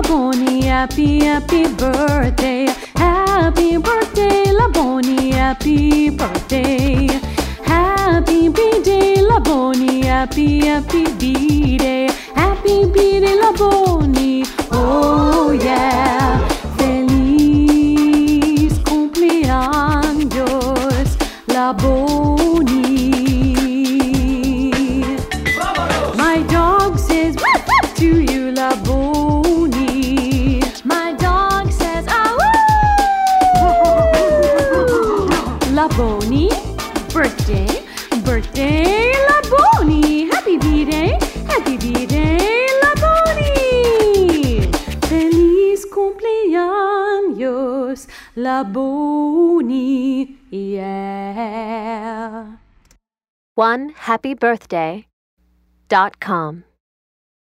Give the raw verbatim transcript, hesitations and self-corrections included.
Boni, happy, happy birthday. Happy birthday, La Boni, happy birthday. Happy B-Day, La Boni, happy, happy B-Day. Happy B-Day, La Boni, oh yeah. Feliz cumpleaños, La Boni. My dog says woof woof to you, La Boni. My dog says ah woo. La Boni, birthday, birthday, La Boni. Happy B-Day, happy B-Day, La Boni. Feliz cumpleaños, La Boni, yeah. one happy birthday dot com